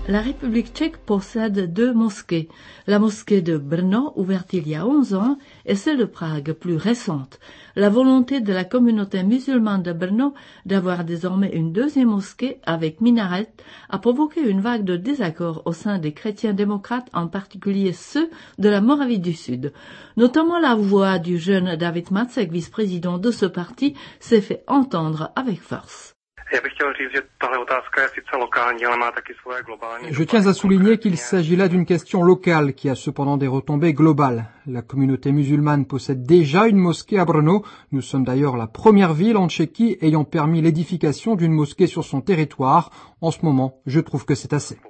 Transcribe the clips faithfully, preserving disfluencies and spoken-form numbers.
La République tchèque possède deux mosquées. La mosquée de Brno, ouverte il y a onze ans, et celle de Prague, plus récente. La volonté de la communauté musulmane de Brno d'avoir désormais une deuxième mosquée avec minaret a provoqué une vague de désaccord au sein des chrétiens démocrates, en particulier ceux de la Moravie du Sud. Notamment la voix du jeune David Macek, vice-président de ce parti, s'est fait entendre avec force. Je tiens à souligner qu'il s'agit là d'une question locale qui a cependant des retombées globales. La communauté musulmane possède déjà une mosquée à Brno. Nous sommes d'ailleurs la première ville en Tchéquie ayant permis l'édification d'une mosquée sur son territoire. En ce moment, je trouve que c'est assez.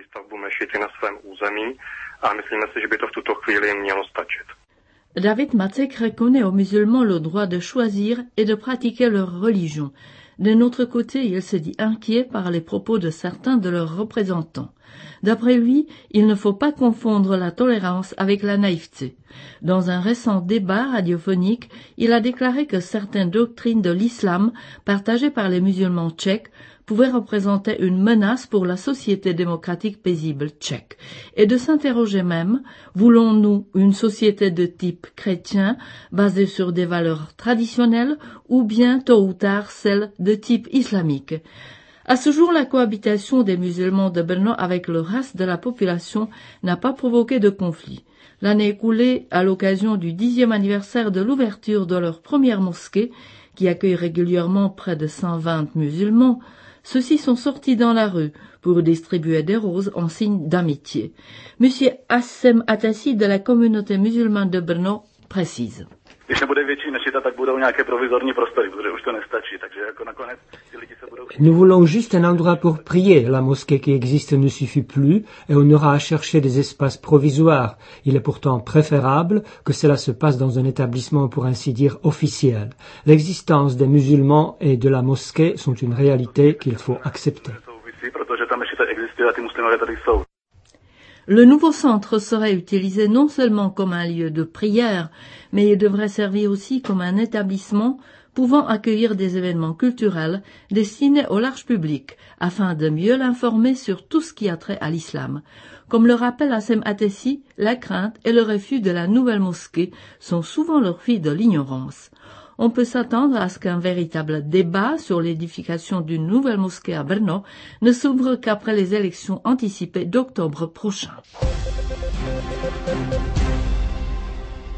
David Macek reconnaît aux musulmans le droit de choisir et de pratiquer leur religion. D'un autre côté, il se dit inquiet par les propos de certains de leurs représentants. D'après lui, il ne faut pas confondre la tolérance avec la naïveté. Dans un récent débat radiophonique, il a déclaré que certaines doctrines de l'islam, partagées par les musulmans tchèques, pouvaient représenter une menace pour la société démocratique paisible tchèque, et de s'interroger même, voulons-nous une société de type chrétien, basée sur des valeurs traditionnelles, ou bien, tôt ou tard, celle de type islamique? À ce jour, la cohabitation des musulmans de Brno avec le reste de la population n'a pas provoqué de conflit. L'année écoulée, à l'occasion du dixième anniversaire de l'ouverture de leur première mosquée, qui accueille régulièrement près de cent vingt musulmans, ceux-ci sont sortis dans la rue pour distribuer des roses en signe d'amitié. Monsieur Assem Atassi de la communauté musulmane de Brno précise. Nous voulons juste un endroit pour prier. La mosquée qui existe ne suffit plus et on aura à chercher des espaces provisoires. Il est pourtant préférable que cela se passe dans un établissement pour ainsi dire officiel. L'existence des musulmans et de la mosquée sont une réalité qu'il faut accepter. Le nouveau centre serait utilisé non seulement comme un lieu de prière, mais il devrait servir aussi comme un établissement pouvant accueillir des événements culturels destinés au large public, afin de mieux l'informer sur tout ce qui a trait à l'islam. Comme le rappelle Assem Atassi, la crainte et le refus de la nouvelle mosquée sont souvent le fruit de l'ignorance. On peut s'attendre à ce qu'un véritable débat sur l'édification d'une nouvelle mosquée à Brno ne s'ouvre qu'après les élections anticipées d'octobre prochain.